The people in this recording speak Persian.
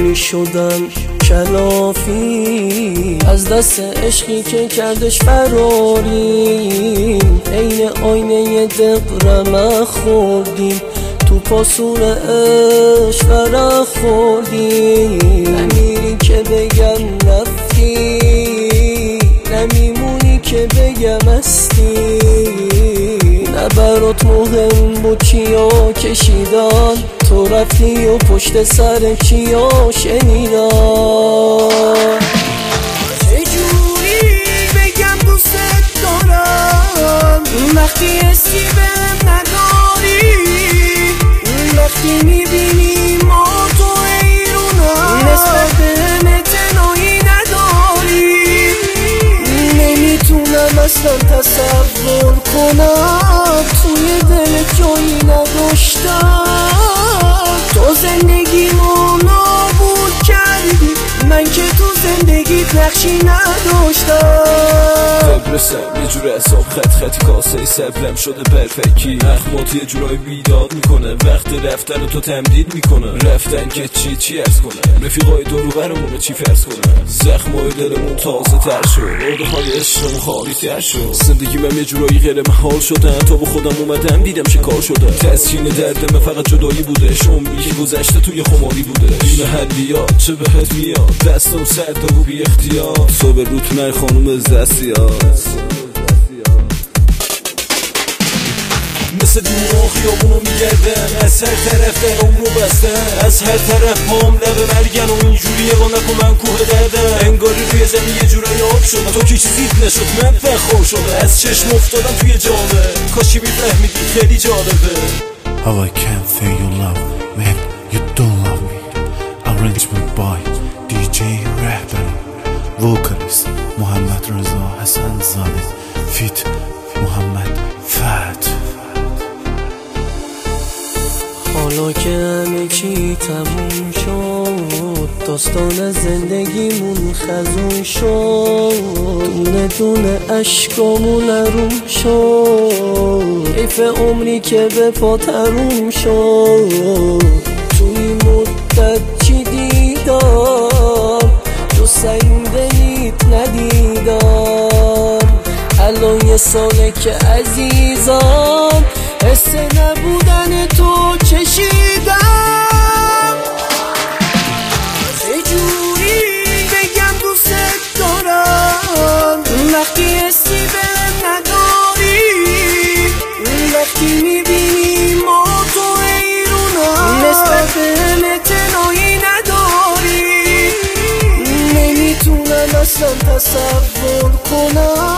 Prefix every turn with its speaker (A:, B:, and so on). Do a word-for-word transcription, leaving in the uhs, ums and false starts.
A: شدم کلافی از دست عشقی که کردش فراریم. عین آینه دقرمه خوردیم تو پاسون عشق فرق خوردیم. نمیری که بگم رفتی، نمیمونی که بگم هستی. نه برات مهم بود چیا کشیدن، تو رفتی و پشت سر چیا شنیدن.
B: چجوری بگم دوست دارم وقتی حسی بهم نداری، وقتی میبینی ما تو ایرونم نسبت بهم اعتنایی نداری. نمیتونم اصلا تصور کنم توی دلت جایی نداشتم. تو زندگیمو نابود کردی، من که تو زندگیت نقشی نداشتم.
C: برسم یه جور حساب خط خطی کاسه سبلم شده پرفکی. اخمات یه جورای بیداد میکنه، وقت رفتن تو تمدید میکنه. رفتن که چی چی ارز کنه، رفیقای دورو برمونه چی فرض کنه. زخمای دلمون تازه تر شد، روده های عشقمون خالی تر شد. زندگی من یه جورایی غیر محال شدن، تا با خودم اومدم دیدم چه کار شده. تسکین دردم فقط جدایی بوده، عمری که گذشته توی خماری بوده. این حلیات چه بهت میاد، دستم سرد و بی اختیار. صبح روت من خانوم زسیات مثل دوران خیابونو میگردن، از هر طرف درام رو بستن، از هر طرف پام لب مرگن و اینجوریه با نکن من کوه دردن. انگاری روی زمین یه جورایی آب شدم، تو که چیزیت نشد من فخور شده. از چشم افتادم توی جامعه، کاشی میفهمیدی خیلی جالبه.
D: How I can't feel your love when you don't love me. Arrangement by دی جی Rahbar, vocalist محمد رضا حسن زاده, feat محمد فهد.
A: حالا که همه چی تموم شد، داستان زندگیمون خزون شد. دونه دونه عشقامون اروم شد، حیف عمری که به پا تروم شد. توی مدت چی دیدم جو سنگدلیت ندیدم. الان یه ساله که عزیزم حس نبودن تو چشیدم.
B: چجوری بگم دوست دارم وقتی حسی بهم نداری، وقتی میبینی ما تو ایرونم نسبت بهم اعتنایی نداری. نمیتونم اصلا تصور کنم